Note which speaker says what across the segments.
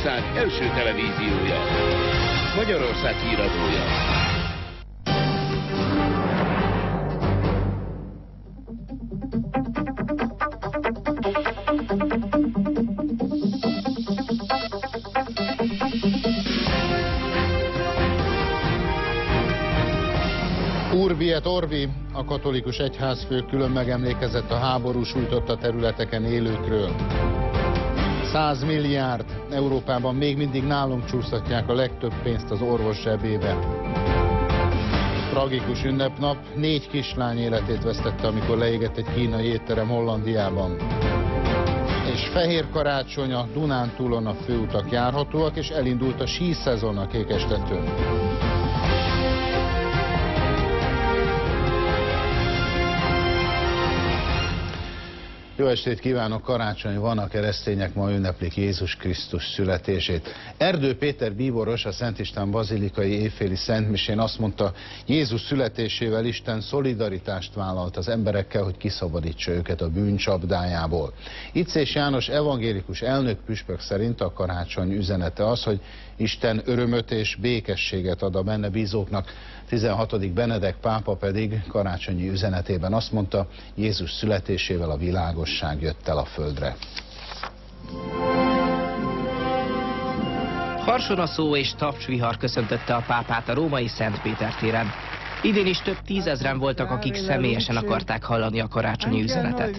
Speaker 1: Magyarország első televíziója. Magyarország híradója.
Speaker 2: Urbi et Orbi, a katolikus egyházfő külön megemlékezett a háború sújtotta területeken élőkről. 100 milliárd, Európában még mindig nálunk csúsztatják a legtöbb pénzt az orvos zsebébe. Tragikus ünnepnap, 4 kislány életét vesztette, amikor leégett egy kínai étterem Hollandiában. És fehér karácsony, a Dunántúlon a főutak járhatóak, és elindult a síszezon a Kékestetőn. Jó estét kívánok! Karácsony van, a keresztények ma ünneplik Jézus Krisztus születését. Erdő Péter bíboros, a Szent István bazilikai évféli szentmisén azt mondta, Jézus születésével Isten szolidaritást vállalt az emberekkel, hogy kiszabadítsa őket a bűncsapdájából. Icés János evangélikus elnök püspök szerint a karácsony üzenete az, hogy Isten örömöt és békességet ad a benne bízóknak. 16. Benedek pápa pedig karácsonyi üzenetében azt mondta, Jézus születésével a világosság jött el a földre.
Speaker 3: Harsonaszó és tapsvihar köszöntötte a pápát a római Szent Péter téren. Idén is több tízezren voltak, akik személyesen akarták hallani a karácsonyi üzenetet.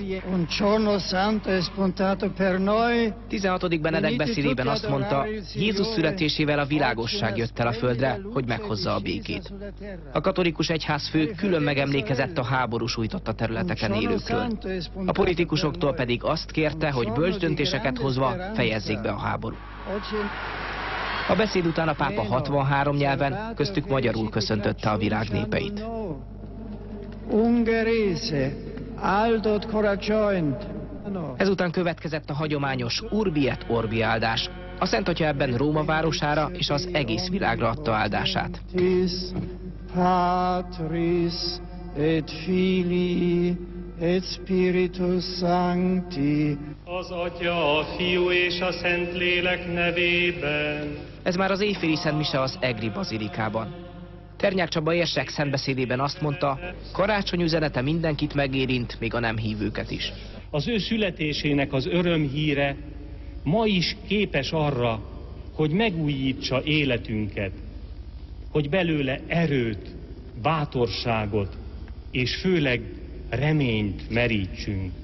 Speaker 3: 16. Benedek beszédében azt mondta, Jézus születésével a világosság jött el a földre, hogy meghozza a békét. A katolikus egyházfő külön megemlékezett a háború sújtotta területeken élőkről. A politikusoktól pedig azt kérte, hogy bölcs döntéseket hozva fejezzék be a háborút. A beszéd után a pápa 63 nyelven, köztük magyarul köszöntötte a világ népeit. Ezután következett a hagyományos Urbi et Orbi áldás. A Szent Atya ebben Róma városára és az egész világra adta áldását.
Speaker 4: Et Spiritus Sancti. Az Atya, a Fiú és a Szentlélek nevében.
Speaker 3: Ez már az éjféli szentmise az Egri bazilikában. Ternyák Csaba érsek szentbeszédében azt mondta, karácsony üzenete mindenkit megérint, még a nem hívőket is.
Speaker 4: Az ő születésének az örömhíre ma is képes arra, hogy megújítsa életünket, hogy belőle erőt, bátorságot és főleg reményt merítsünk.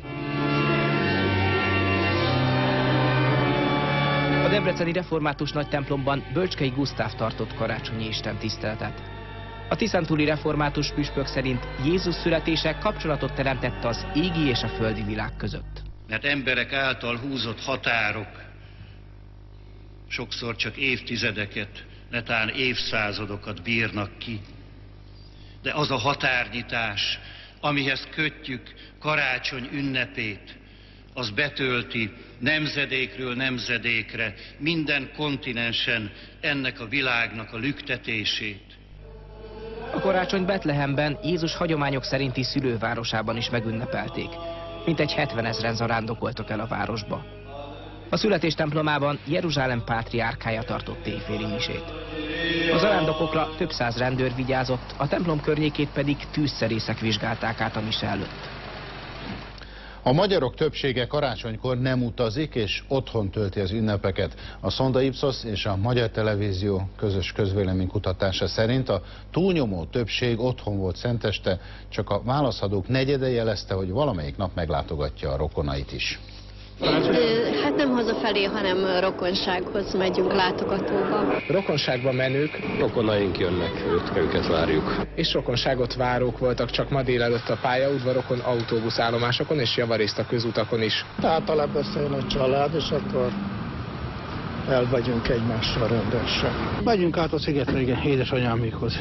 Speaker 3: A debreceni református nagytemplomban Bölcskei Gusztáv tartott karácsonyi istentiszteletet. A tiszántúli református püspök szerint Jézus születése kapcsolatot teremtett az égi és a földi világ között.
Speaker 5: Mert emberek által húzott határok sokszor csak évtizedeket, netán évszázadokat bírnak ki. De az a határnyitás, amihez kötjük karácsony ünnepét, az betölti nemzedékről nemzedékre, minden kontinensen ennek a világnak a lüktetését.
Speaker 3: A karácsony Betlehemben, Jézus hagyományok szerinti szülővárosában is megünnepelték. Mintegy 70 000 zarándokoltak el a városba. A születés templomában Jeruzsálem pátriárkája tartott éjféli misét. A zarándokokra több száz rendőr vigyázott, a templom környékét pedig tűzszerészek vizsgálták át a mise előtt.
Speaker 2: A magyarok többsége karácsonykor nem utazik és otthon tölti az ünnepeket. A Sonda Ipsos és a Magyar Televízió közös közvéleménykutatása szerint a túlnyomó többség otthon volt szenteste, csak a válaszadók negyede jelezte, hogy valamelyik nap meglátogatja a rokonait is.
Speaker 6: Hát nem hazafelé, hanem rokonsághoz megyünk látogatóba.
Speaker 7: Rokonságba menők,
Speaker 8: rokonaink jönnek, őket várjuk.
Speaker 7: És rokonságot várók voltak csak ma délelőtt a pályaudvarokon, autóbuszállomásokon és javarészt a közutakon is.
Speaker 9: Általában beszél a család, és akkor el vagyunk egymással rendesen. Megyünk át a szigetre, igen, édesanyámékhoz.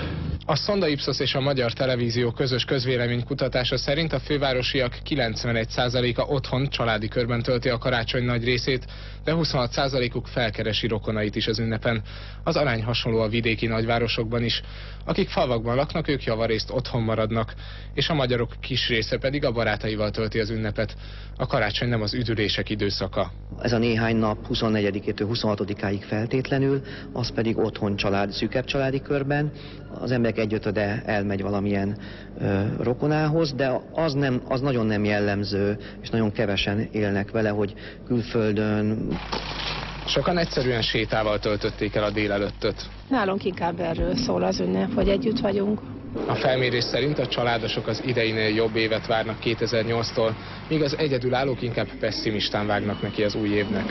Speaker 7: A Sonda Ipsos és a Magyar Televízió közös közvéleménykutatása szerint a fővárosiak 91%-a otthon, családi körben tölti a karácsony nagy részét, de 26%-uk felkeresi rokonait is az ünnepen. Az arány hasonló a vidéki nagyvárosokban is. Akik falvakban laknak, ők javarészt otthon maradnak, és a magyarok kis része pedig a barátaival tölti az ünnepet. A karácsony nem az üdülések időszaka.
Speaker 10: Ez a néhány nap 24-től 26-áig feltétlenül, az pedig otthon szűkebb családi körben. Az emberek egyötöde elmegy valamilyen rokonához, de az nagyon nem jellemző, és nagyon kevesen élnek vele, hogy külföldön.
Speaker 7: Sokan egyszerűen sétával töltötték el a délelőttöt.
Speaker 11: Nálunk inkább erről szól az ünnep, hogy együtt vagyunk.
Speaker 7: A felmérés szerint a családosok az ideinél jobb évet várnak 2008-tól, míg az egyedülállók inkább pesszimistán vágnak neki az új évnek.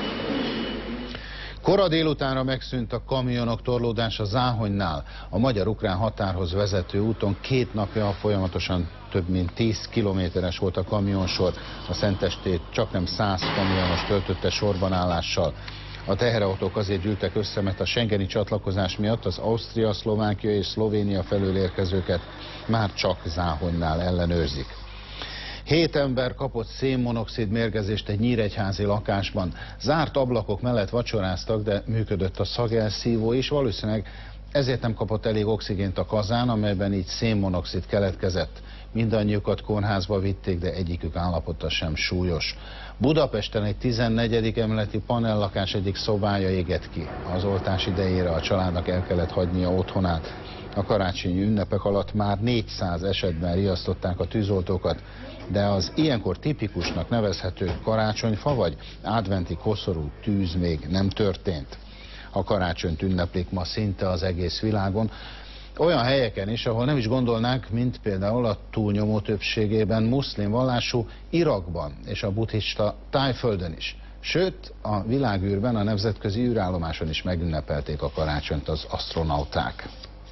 Speaker 2: Kora délutánra megszűnt a kamionok torlódása Záhonynál. A magyar-ukrán határhoz vezető úton 2 napja folyamatosan több mint 10 kilométeres volt a kamionsor. A Szentestét csaknem 100 kamionos töltötte sorbanállással. A teherautók azért gyűltek össze, mert a schengeni csatlakozás miatt az Ausztria, Szlovákia és Szlovénia felől érkezőket már csak Záhonynál ellenőrzik. 7 ember kapott szénmonoxid mérgezést egy nyíregyházi lakásban. Zárt ablakok mellett vacsoráztak, de működött a szagelszívó is. Valószínűleg ezért nem kapott elég oxigént a kazán, amelyben így szénmonoxid keletkezett. Mindannyiukat kórházba vitték, de egyikük állapota sem súlyos. Budapesten egy 14. emeleti panellakás egyik szobája égett ki. Az oltás idejére a családnak el kellett hagynia otthonát. A karácsonyi ünnepek alatt már 400 esetben riasztották a tűzoltókat, de az ilyenkor tipikusnak nevezhető karácsonyfa vagy adventi koszorú tűz még nem történt. A karácsonyt ünneplik ma szinte az egész világon, olyan helyeken is, ahol nem is gondolnánk, mint például a túlnyomó többségében muszlim vallású Irakban és a buddhista Tájföldön is. Sőt, a világűrben, a nemzetközi űrállomáson is megünnepelték a karácsonyt az asztronauták.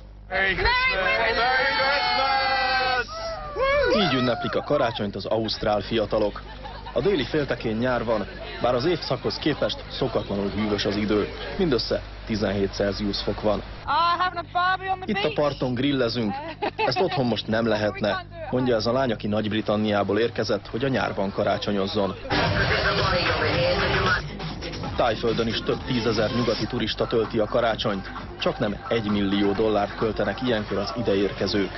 Speaker 12: Így ünneplik a karácsonyt az ausztrál fiatalok. A déli féltekén nyár van, bár az évszakhoz képest szokatlanul hűvös az idő. Mindössze 17 Celsius fok van. Itt a parton grillezünk. Ezt otthon most nem lehetne, mondja ez a lány, aki Nagy-Britanniából érkezett, hogy a nyárban karácsonyozzon. Tájföldön is több 10 000 nyugati turista tölti a karácsonyt. Csaknem $1 millió költenek ilyenkor az ideérkezők.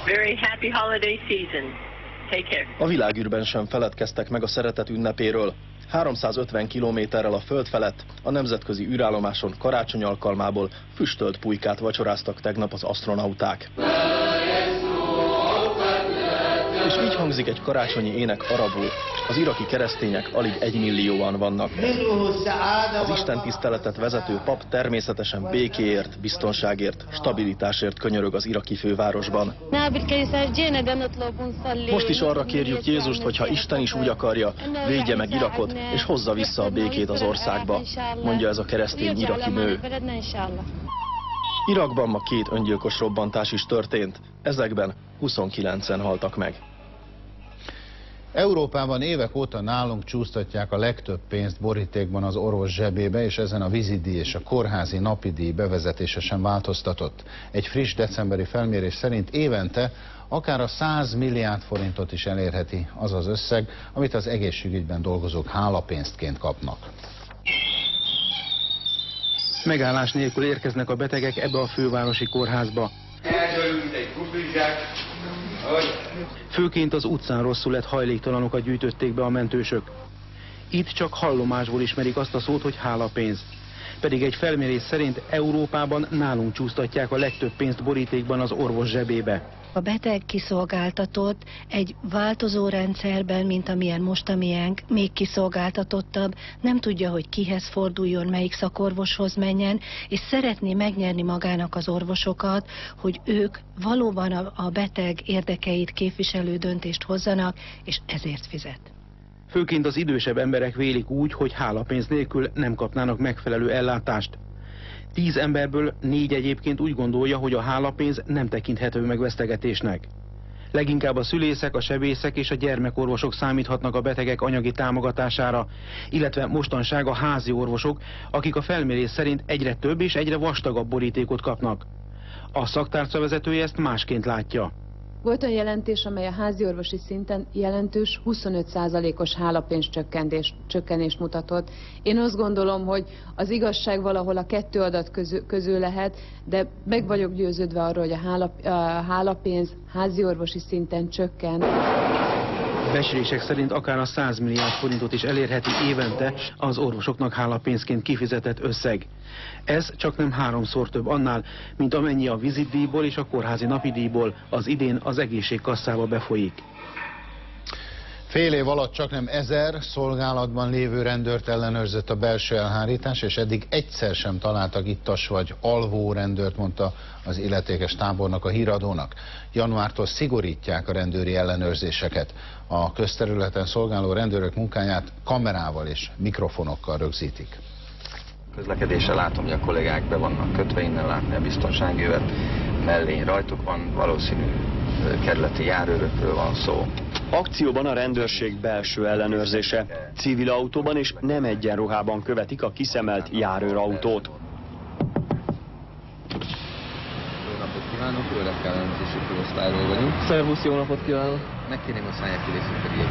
Speaker 12: A világűrben sem feledkeztek meg a szeretet ünnepéről. 350 kilométerrel a föld felett a nemzetközi űrállomáson karácsony alkalmából füstölt pulykát vacsoráztak tegnap az asztronauták. És így hangzik egy karácsonyi ének arabul. Az iraki keresztények alig 1 millióan vannak. Az istentiszteletet vezető pap természetesen békéért, biztonságért, stabilitásért könyörög az iraki fővárosban. Most is arra kérjük Jézust, hogy ha Isten is úgy akarja, védje meg Irakot és hozza vissza a békét az országba, mondja ez a keresztény iraki nő. Irakban ma 2 öngyilkos robbantás is történt, ezekben 29-en haltak meg.
Speaker 2: Európában évek óta nálunk csúsztatják a legtöbb pénzt borítékban az orvos zsebébe, és ezen a vízidíj és a kórházi napidíj bevezetése sem változtatott. Egy friss decemberi felmérés szerint évente akár a 100 milliárd forintot is elérheti az az összeg, amit az egészségügyben dolgozók hálapénztként kapnak.
Speaker 13: Megállás nélkül érkeznek a betegek ebbe a fővárosi kórházba. Főként az utcán rosszul lett hajléktalanokat gyűjtötték be a mentősök. Itt csak hallomásból ismerik azt a szót, hogy hálapénz. Pedig egy felmérés szerint Európában nálunk csúsztatják a legtöbb pénzt borítékban az orvos zsebébe.
Speaker 14: A beteg kiszolgáltatott egy változó rendszerben, mint amilyen most a miénk, még kiszolgáltatottabb, nem tudja, hogy kihez forduljon, melyik szakorvoshoz menjen, és szeretné megnyerni magának az orvosokat, hogy ők valóban a beteg érdekeit képviselő döntést hozzanak, és ezért fizet.
Speaker 13: Főként az idősebb emberek vélik úgy, hogy hálapénz nélkül nem kapnának megfelelő ellátást. 10 emberből 4 egyébként úgy gondolja, hogy a hálapénz nem tekinthető meg vesztegetésnek. Leginkább a szülészek, a sebészek és a gyermekorvosok számíthatnak a betegek anyagi támogatására, illetve mostanság a házi orvosok, akik a felmérés szerint egyre több és egyre vastagabb borítékot kapnak. A szaktárca vezetője ezt másként látja.
Speaker 15: Volt olyan jelentés, amely a háziorvosi szinten jelentős 25%-os hálapénz csökkenést mutatott. Én azt gondolom, hogy az igazság valahol a kettő adat közül lehet, de meg vagyok győződve arról, hogy a hálapénz háziorvosi szinten csökken.
Speaker 13: Becslések szerint akár a 100 milliárd forintot is elérheti évente az orvosoknak hálapénzként kifizetett összeg. Ez csak nem 3-szor több annál, mint amennyi a vizitdíjból és a kórházi napidíjból az idén az egészségkasszába befolyik.
Speaker 2: Fél év alatt csaknem 1000 szolgálatban lévő rendőrt ellenőrzött a belső elhárítás, és eddig egyszer sem találtak ittas vagy alvó rendőrt, mondta az illetékes tábornok a Híradónak. Januártól szigorítják a rendőri ellenőrzéseket. A közterületen szolgáló rendőrök munkáját kamerával és mikrofonokkal rögzítik.
Speaker 16: Közlekedéssel látom, hogy a kollégák be vannak kötve, innen látni a biztonsági övet, mellény rajtuk van, valószínű kerületi járőrökről van szó.
Speaker 17: Akcióban a rendőrség belső ellenőrzése. Civil autóban és nem egyenruhában követik a kiszemelt járőrautót.
Speaker 16: Jó napot kívánok, Őrek ellenőrzési főosztályról vagyunk.
Speaker 18: Szervusz, jó napot kívánok!
Speaker 16: Megkérném a szállják ki részünkre.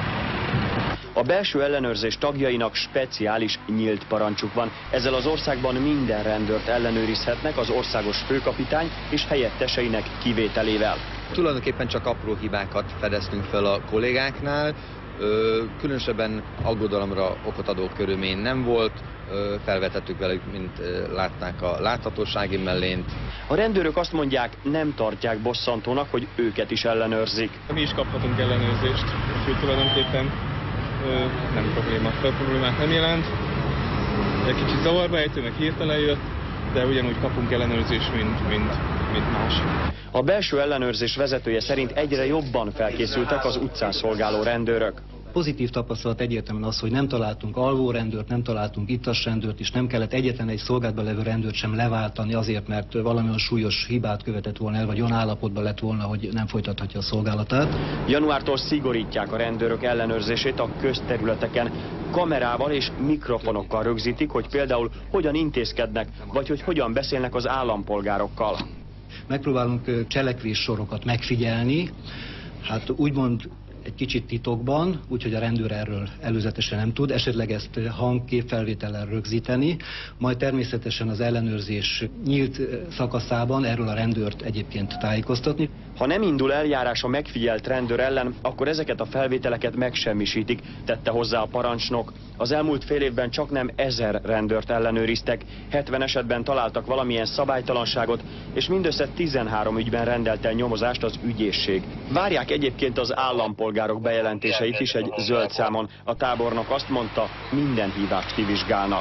Speaker 17: A belső ellenőrzés tagjainak speciális nyílt parancsuk van. Ezzel az országban minden rendőrt ellenőrizhetnek az országos főkapitány és helyetteseinek kivételével.
Speaker 16: Tulajdonképpen csak apró hibákat fedeztünk fel a kollégáknál, különösebben aggodalomra okot adó körülmény nem volt, felvetettük velük, mint látnák, a láthatósági mellényt.
Speaker 17: A rendőrök azt mondják, nem tartják bosszantónak, hogy őket is ellenőrzik.
Speaker 18: Mi is kaphatunk ellenőrzést, úgyhogy tulajdonképpen nem probléma. Problémát nem jelent. Egy kicsit zavarba ejtő, meg hirtelen jött, de ugyanúgy kapunk ellenőrzést, mint más.
Speaker 17: A belső ellenőrzés vezetője szerint egyre jobban felkészültek az utcán szolgáló rendőrök.
Speaker 19: Pozitív tapasztalat egyértelműen az, hogy nem találtunk alvó rendőrt, nem találtunk ittas rendőrt, és nem kellett egyetlen egy szolgálatban levő rendőrt sem leváltani azért, mert valamilyen súlyos hibát követett volna el, vagy olyan állapotban lett volna, hogy nem folytathatja a szolgálatát.
Speaker 17: Januártól szigorítják a rendőrök ellenőrzését a közterületeken. Kamerával és mikrofonokkal rögzítik, hogy például hogyan intézkednek, vagy hogy hogyan beszélnek az állampolgárokkal.
Speaker 19: Megpróbálunk cselekvéssorokat megfigyelni, hát úgymond egy kicsit titokban, úgyhogy a rendőr erről előzetesen nem tud, esetleg ezt hangképfelvétellel rögzíteni, majd természetesen az ellenőrzés nyílt szakaszában erről a rendőrt egyébként tájékoztatni.
Speaker 17: Ha nem indul eljárás a megfigyelt rendőr ellen, akkor ezeket a felvételeket megsemmisítik, tette hozzá a parancsnok. Az elmúlt fél évben csaknem 1000 rendőrt ellenőriztek, 70 esetben találtak valamilyen szabálytalanságot, és mindössze 13 ügyben rendelt el nyomozást az ügyészség. Várják egyébként az állampolgárok bejelentéseit is egy zöld számon. A tábornok azt mondta, minden hívást kivizsgálnak.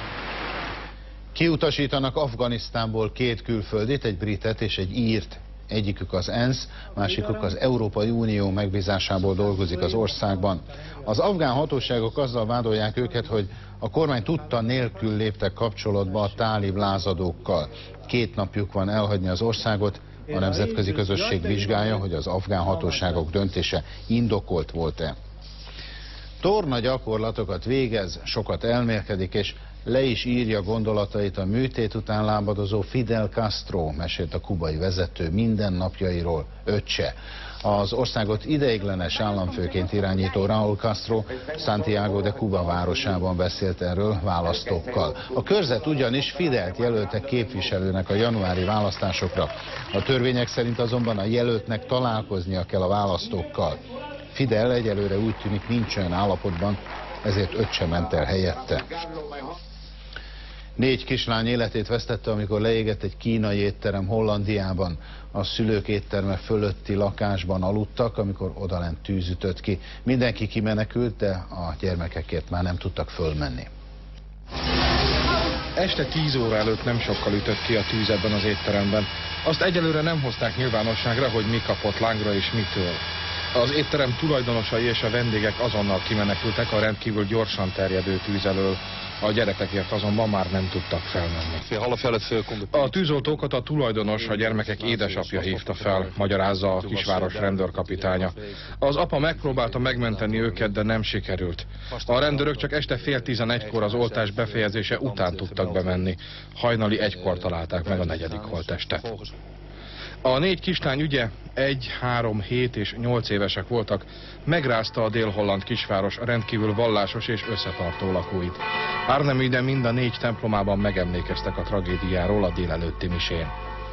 Speaker 2: Kiutasítanak Afganisztánból 2 külföldit, egy britet és egy írt. Egyikük az ENSZ, másikuk az Európai Unió megbízásából dolgozik az országban. Az afgán hatóságok azzal vádolják őket, hogy a kormány tudta nélkül léptek kapcsolatba a tálib lázadókkal. 2 napjuk van elhagyni az országot, a nemzetközi közösség vizsgálja, hogy az afgán hatóságok döntése indokolt volt-e. Torna gyakorlatokat végez, sokat elmélkedik, és le is írja gondolatait a műtét után lábadozó Fidel Castro, mesélt a kubai vezető mindennapjairól, öccse. Az országot ideiglenes államfőként irányító Raúl Castro Santiago de Cuba városában beszélt erről választókkal. A körzet ugyanis Fidelt jelölte képviselőnek a januári választásokra. A törvények szerint azonban a jelöltnek találkoznia kell a választókkal. Fidel egyelőre úgy tűnik nincs olyan állapotban, ezért öccse ment el helyette. 4 kislány életét vesztette, amikor leégett egy kínai étterem Hollandiában. A szülők étterme fölötti lakásban aludtak, amikor odalent tűz ütött ki. Mindenki kimenekült, de a gyermekekért már nem tudtak fölmenni.
Speaker 20: Este 10 óra előtt nem sokkal ütött ki a tűz ebben az étteremben. Azt egyelőre nem hozták nyilvánosságra, hogy mi kapott lángra és mitől. Az étterem tulajdonosai és a vendégek azonnal kimenekültek a rendkívül gyorsan terjedő tűz elől. A gyerekekért azonban már nem tudtak felmenni. A tűzoltókat a tulajdonos, a gyermekek édesapja hívta fel, magyarázza a kisváros rendőrkapitánya. Az apa megpróbálta megmenteni őket, de nem sikerült. A rendőrök csak este 10:30-kor az oltás befejezése után tudtak bemenni. Hajnali 1-kor találták meg a 4. holttestet. A 4 kislány ügye 1, 3, 7 és 8 évesek voltak, megrázta a dél-holland kisváros rendkívül vallásos és összetartó lakóit. Arnhemüden mind a 4 templomában megemlékeztek a tragédiáról a délelőtti misén.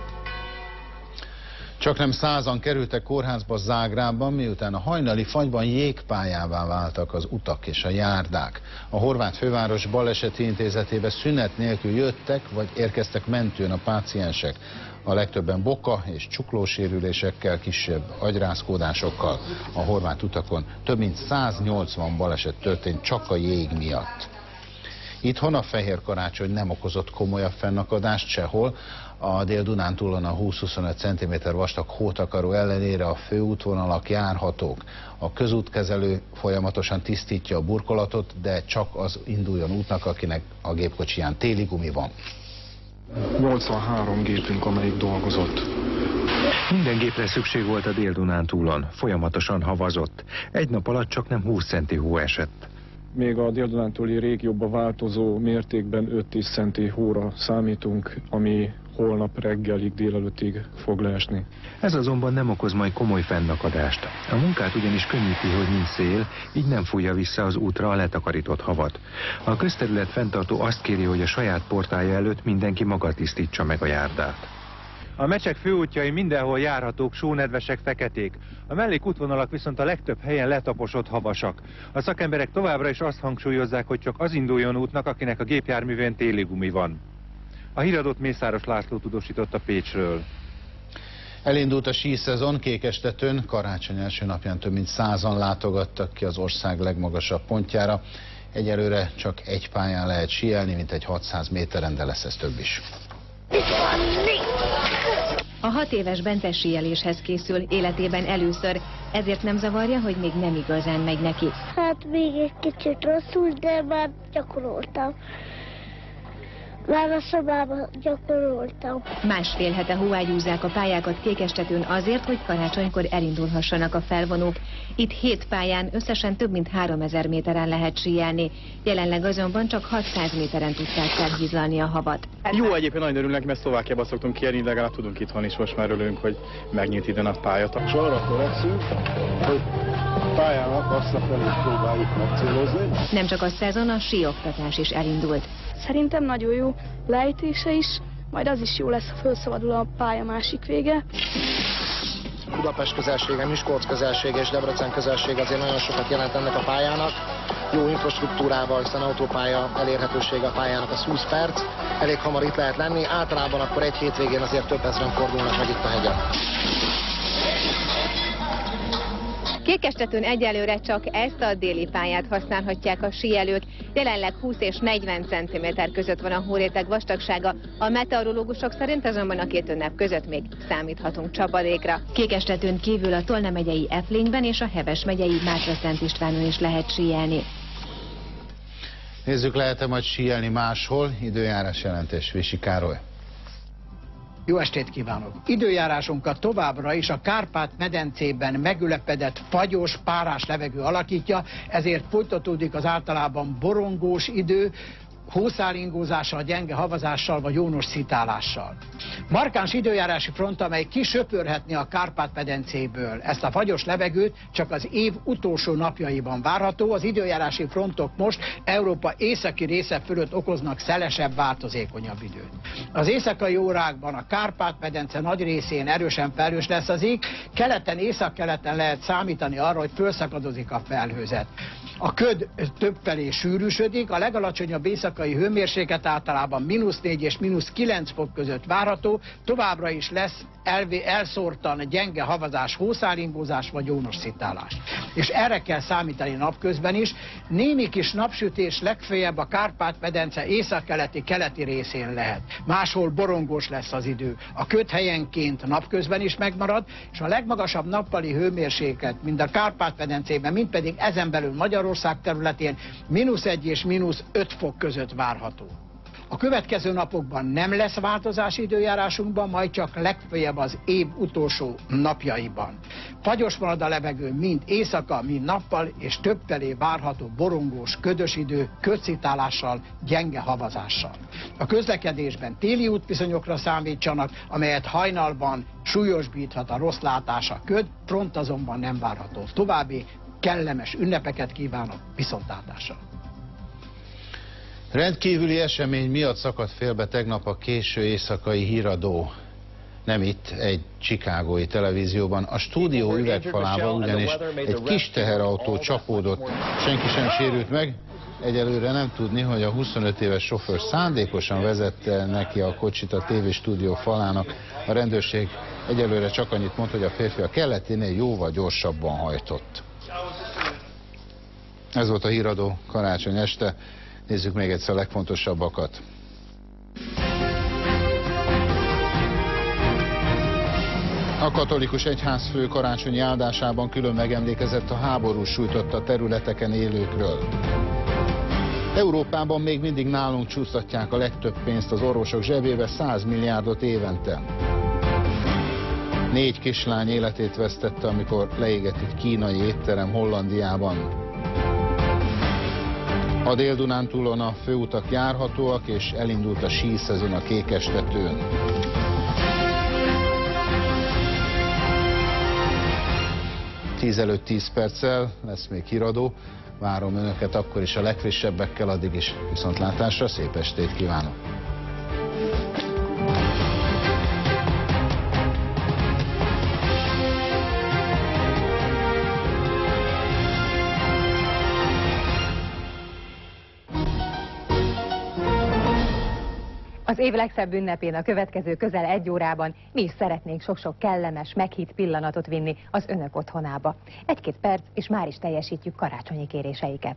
Speaker 2: Csaknem 100-an kerültek kórházba Zágrában, miután a hajnali fagyban jégpályává váltak az utak és a járdák. A horvát főváros baleseti intézetébe szünet nélkül jöttek vagy érkeztek mentőn a páciensek. A legtöbben boka és csuklósérülésekkel, kisebb agyrázkódásokkal. A horvát utakon több mint 180 baleset történt csak a jég miatt. Itthon a fehér karácsony nem okozott komolyabb fennakadást sehol. A Dél-Dunántúlon a 20-25 cm vastag hótakaró ellenére a főútvonalak járhatók. A közútkezelő folyamatosan tisztítja a burkolatot, de csak az induljon útnak, akinek a gépkocsiján téli gumi van.
Speaker 20: 83 gépünk, amelyik dolgozott.
Speaker 21: Minden gépre szükség volt a Dél-Dunántúlon, folyamatosan havazott. Egy nap alatt csak nem 20 centi hó esett.
Speaker 18: Még a dél-dunántúli régióba változó mértékben 5-10 centi hóra számítunk, ami holnap reggelig, délelőttig fog leesni.
Speaker 21: Ez azonban nem okoz majd komoly fennakadást. A munkát ugyanis könnyíti, hogy nincs szél, így nem fújja vissza az útra a letakarított havat. A közterület fenntartó azt kéri, hogy a saját portálja előtt mindenki maga tisztítsa meg a járdát.
Speaker 22: A Mecsek főútjai mindenhol járhatók, sónedvesek, feketék. A mellékútvonalak viszont a legtöbb helyen letaposott havasak. A szakemberek továbbra is azt hangsúlyozzák, hogy csak az induljon útnak, akinek a gépjárművén téli gumi van. A híradót Mészáros László tudósított a Pécsről.
Speaker 2: Elindult a síszezon Kékestetőn, karácsony első napján több mint 100-an látogattak ki az ország legmagasabb pontjára. Egyelőre csak egy pályán lehet síelni, mint egy 600 méteren, de lesz ez több is.
Speaker 23: A 6 éves Bence síeléshez készül életében először, ezért nem zavarja, hogy még nem igazán megy neki.
Speaker 24: Hát még egy kicsit rosszul, de már gyakoroltam. Már a szobában gyakoroltam.
Speaker 23: Másfél hete hóágyúzzák a pályákat Kékestetőn azért, hogy karácsonykor elindulhassanak a felvonók. Itt 7 pályán összesen több mint 3000 méteren lehet síelni. Jelenleg azonban csak 600 méteren tudták felhízlalni a havat.
Speaker 12: Jó, egyébként nagyon örülnek, mert Szlovákiában szoktunk kijárni, legalább tudunk itthon is, most már örülünk, hogy megnyílt ide a pályát.
Speaker 9: És arra törekszünk, hogy pályának azt a felé próbáljuk megcélozni.
Speaker 23: Nem csak a szezon, a síoktatás is elindult.
Speaker 25: Szerintem nagyon jó lejtése is, majd az is jó lesz, ha felszabadul a pálya másik vége.
Speaker 26: Budapest közelsége, Miskolc közelsége és Debrecen közelsége azért nagyon sokat jelent ennek a pályának. Jó infrastruktúrával, hiszen autópálya elérhetősége a pályának az 20 perc. Elég hamar itt lehet lenni, általában akkor egy hétvégén azért több ezren fordulnak meg itt a hegyen.
Speaker 23: Kékestetőn egyelőre csak ezt a déli pályát használhatják a síelők. Jelenleg 20 és 40 cm között van a hóréteg vastagsága. A meteorológusok szerint azonban a két ünnep között még számíthatunk csapadékra. Kékestetőn kívül a Tolna megyei Eflényben és a Heves megyei Mátra-Szent Istvánon is lehet síelni.
Speaker 2: Nézzük, lehet-e majd síelni máshol? Időjárás jelentés, Visi Károly.
Speaker 27: Jó estét kívánok! Időjárásunkat továbbra is a Kárpát-medencében megülepedett, fagyos, párás levegő alakítja, ezért folytatódik az általában borongós idő, hószálingózással, gyenge havazással vagy jónos szitálással. Markáns időjárási front, amely kisöpörhetné a Kárpát-medencéből ezt a fagyos levegőt, csak az év utolsó napjaiban várható. Az időjárási frontok most Európa északi része fölött okoznak szelesebb, változékonyabb időt. Az éjszakai órákban a Kárpát-medence nagy részén erősen felhős lesz az ég, keleten, északkeleten lehet számítani arra, hogy fölszakadozik a felhőzet. A köd többfelé sűrűsödik, a legalacsonyabb éjszakai hőmérséklet általában -4 és -9 fok között várható, idő, továbbra is lesz elszórtan gyenge havazás, hószálimbózás vagy ónos szitálás. És erre kell számítani napközben is. Némi kis napsütés legfeljebb a Kárpát-medence északkeleti részén lehet. Máshol borongós lesz az idő. A köd helyenként napközben is megmarad, és a legmagasabb nappali hőmérséklet mind a Kárpát-medencében, mind pedig ezen belül Magyarország területén -1 és -5 fok között várható. A következő napokban nem lesz változás időjárásunkban, majd csak legfeljebb az év utolsó napjaiban. Fagyos marad a levegő mind éjszaka, mind nappal, és többfelé várható borongós, ködös idő, ködszittálással, gyenge havazással. A közlekedésben téli útviszonyokra számítsanak, amelyet hajnalban súlyosbíthat a rossz látás, a köd, front azonban nem várható. További kellemes ünnepeket kívánok, viszontlátásra!
Speaker 2: Rendkívüli esemény miatt szakadt félbe tegnap a késő éjszakai híradó. Nem itt, egy chicagói televízióban. A stúdió üvegfalába ugyanis egy kis teherautó csapódott. Senki sem sérült meg. Egyelőre nem tudni, hogy a 25 éves sofőr szándékosan vezette neki a kocsit a tévéstúdió falának. A rendőrség egyelőre csak annyit mond, hogy a férfi a kelleténél jóval gyorsabban hajtott. Ez volt a híradó karácsony este. Nézzük még egyszer a legfontosabbakat. A katolikus egyházfő karácsonyi áldásában külön megemlékezett a háború sújtotta területeken élőkről. Európában még mindig nálunk csúsztatják a legtöbb pénzt az orvosok zsebébe, 100 milliárdot évente. 4 kislány életét vesztette, amikor leégett egy kínai étterem Hollandiában. A Dél-Dunántúlon a főutak járhatóak, és elindult a síszezon a Kékestetőn. Tíz előtt 10 perccel lesz még híradó. Várom önöket akkor is a legfrissebbekkel, addig is viszontlátásra, szép estét kívánok!
Speaker 1: Az év legszebb ünnepén a következő közel 1 órában mi is szeretnénk sok-sok kellemes, meghitt pillanatot vinni az önök otthonába. 1-2 perc, és már is teljesítjük karácsonyi kéréseiket.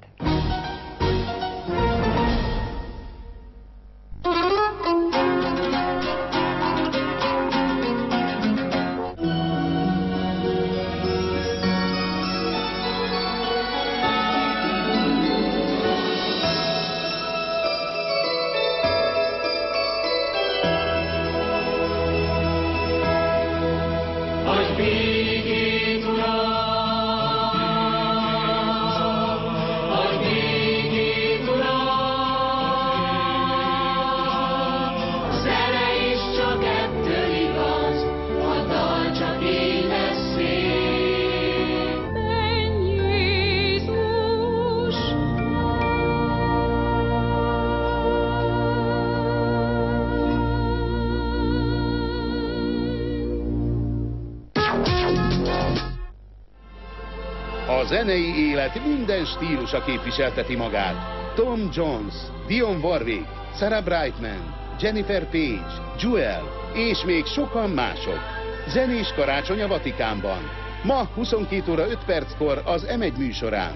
Speaker 3: A zenei élet minden stílusa képviselteti magát. Tom Jones, Dionne Warwick, Sarah Brightman, Jennifer Page, Jewel és még sokan mások. Zenés karácsony a Vatikánban. Ma 22 óra 5 perckor az M1 műsorán.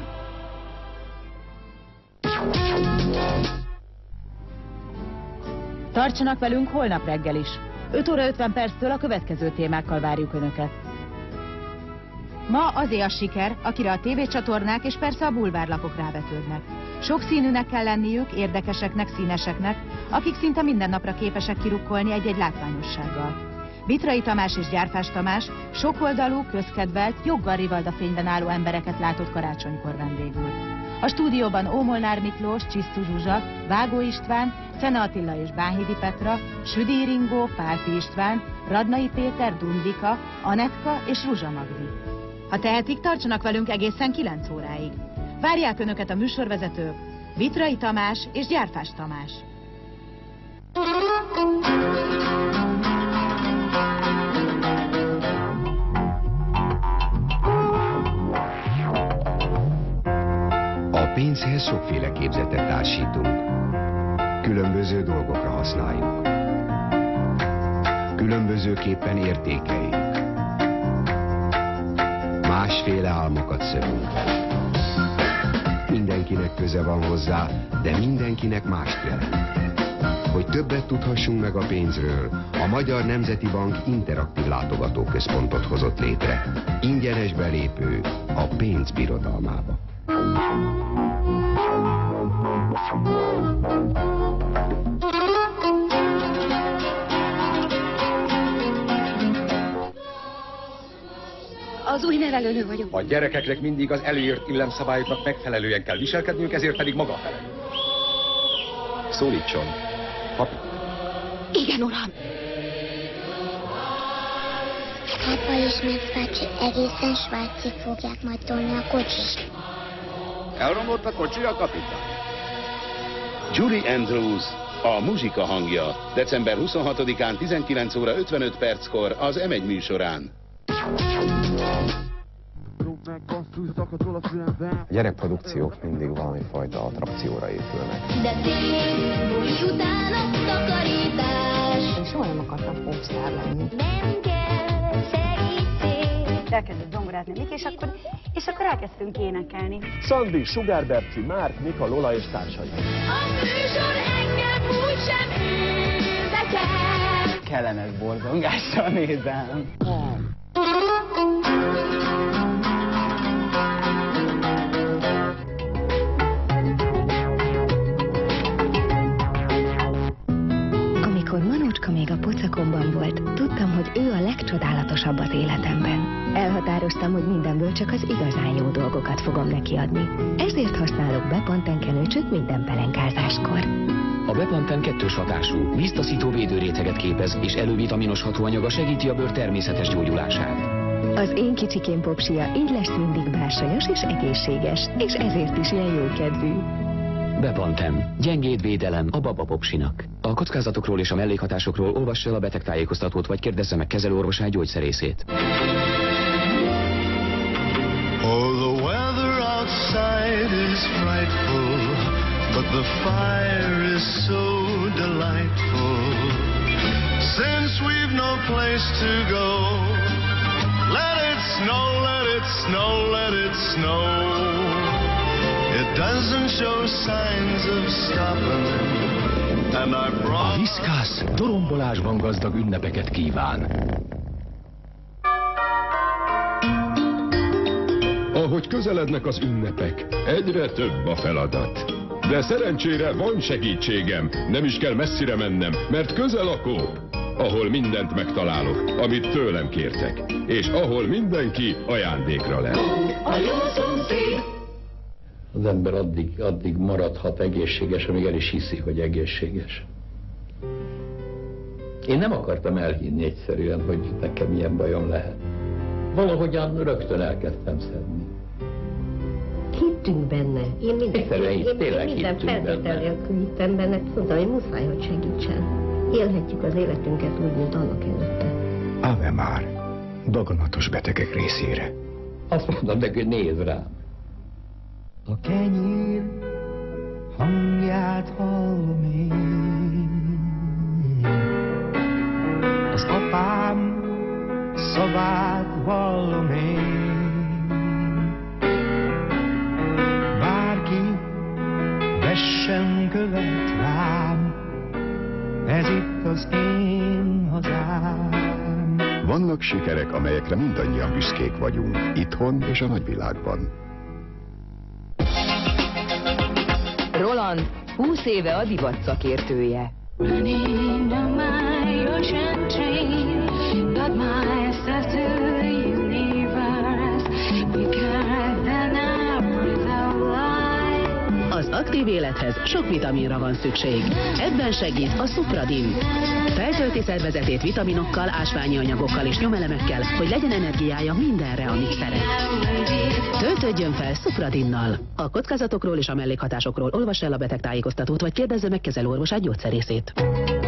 Speaker 4: Tartsanak velünk holnap reggel is. 5 óra 50 perctől a következő témákkal várjuk Önöket. Ma azé a siker, akire a tévécsatornák és persze a bulvárlapok rávetődnek. Sokszínűnek kell lenniük, érdekeseknek, színeseknek, akik szinte minden napra képesek kirukkolni egy-egy látványossággal. Vitrai Tamás és Gyárfás Tamás sokoldalú, közkedvelt, joggal rivaldafényben álló embereket látott karácsonykor vendégül. A stúdióban Ómolnár Miklós, Csisztu Zsuzsa, Vágó István, Szene Attila és Bánhidi Petra, Südi Ringó, Pálfi István, Radnai Péter, Dundvika, Anetka és Ruzsa Magdi. Ha tehetik, tartsanak velünk egészen 9 óráig. Várják Önöket a műsorvezetők, Vitrai Tamás és Gyárfás Tamás.
Speaker 5: A pénzhez sokféle képzetet társítunk. Különböző dolgokra használjuk. különbözőképpen értékeljük. Másféle álmokat szövünk fel. Mindenkinek köze van hozzá, de mindenkinek mást jelent. Hogy többet tudhassunk meg a pénzről, a Magyar Nemzeti Bank interaktív látogatóközpontot hozott létre. Ingyenes belépő a pénz birodalmába.
Speaker 6: Az új nevelőnő vagyok.
Speaker 7: A gyerekeknek mindig az előírt illemszabályoknak megfelelően kell viselkedniük, ezért pedig maga felel. Szólítson. Papi.
Speaker 6: Igen, uram.
Speaker 24: Apa és nagybácsi egészen Svájcig fogják majd tolni a kocsit.
Speaker 3: Elromlott a kocsi, a kapitány? Julie Andrews, a muzsika hangja. December 26-án 19 óra 55 perckor az M1 műsorán.
Speaker 8: A gyerekprodukciók mindig valami fajta attrakcióra épülnek.
Speaker 6: De tél, buli után a takarítás.
Speaker 1: Én soha nem akartam popstar lenni.
Speaker 6: Nem kell segítség.
Speaker 10: Elkezdett zongorázni Mik, és akkor elkezdtünk énekelni.
Speaker 17: Szandi, Sugár Berci, Márk, Mika, Lola és társai.
Speaker 6: A műsor engem úgysem érdekel.
Speaker 10: Kellemes borzongással nézem.
Speaker 11: Amikor Manócska még a pocakomban volt, tudtam, hogy ő a legcsodálatosabb az életemben. Elhatároztam, hogy mindenből csak az igazán jó dolgokat fogom neki adni. Ezért használok Bepanthen kenőcsöt minden pelenkázáskor.
Speaker 14: A Bepanthen kettős hatású, víztaszító védőréteget képez, és elővitaminos hatóanyaga segíti a bőr természetes gyógyulását.
Speaker 11: Az én kicsikém popsia így lesz mindig bársonyos és egészséges, és ezért is ilyen jókedvű.
Speaker 14: Bepanthen. Gyengéd védelem a baba popsinak. A kockázatokról és a mellékhatásokról olvassa el a betegtájékoztatót, vagy kérdezze meg kezelőorvosát, gyógyszerészét.
Speaker 15: Oh, the weather outside is frightful, but the fire is so delightful. Since we've no place to go, let it snow, let it snow, let it snow. It doesn't show signs of stopping, and I brought...
Speaker 14: A Whiskas dorombolásban gazdag ünnepeket kíván.
Speaker 28: Ahogy közelednek az ünnepek, egyre több a feladat. De szerencsére van segítségem, nem is kell messzire mennem, mert közel a Coop, ahol mindent megtalálok, amit tőlem kértek, és ahol mindenki ajándékra lesz.
Speaker 29: Az ember addig maradhat egészséges, amíg el is hiszi, hogy egészséges. Én nem akartam elhinni egyszerűen, hogy nekem ilyen bajom lehet. Valahogyan rögtön elkezdtem szedni.
Speaker 30: Hittünk benne. Én minden feltétel nélkül hittem benne, tudtam, hogy muszáj, hogy segítsen. Élhetjük az életünket úgy, mint annak előtte.
Speaker 21: Ave már, daganatos betegek részére.
Speaker 29: Azt mondom neki, hogy nézd rám.
Speaker 15: A kenyér hangját hallom én. Az apám szavát vallom én. Bárki vessen követ rám, ez itt az én hazám.
Speaker 21: Vannak sikerek, amelyekre mindannyian büszkék vagyunk, itthon és a nagyvilágban.
Speaker 31: Roland 20 éve a divat szakértője.
Speaker 32: Az aktív élethez sok vitaminra van szükség. Ebben segít a Supradin. Feltölti szervezetét vitaminokkal, ásványi anyagokkal és nyomelemekkel, hogy legyen energiája mindenre, amit szeret. Töltődjön fel Supradinnal. A kockázatokról és a mellékhatásokról olvassa el a betegtájékoztatót, vagy kérdezze meg kezelőorvosát, gyógyszerészét.